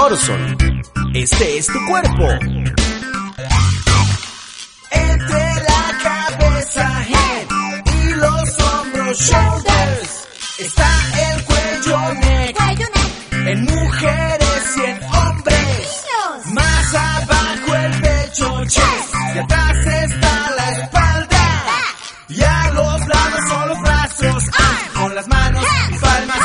Orson, este es tu cuerpo. Entre la cabeza, head, y los hombros, shoulders, está el cuello, neck, en mujeres y en hombres. Más abajo el pecho, chest, y atrás está la espalda. Y a los lados son los brazos, con las manos y palmas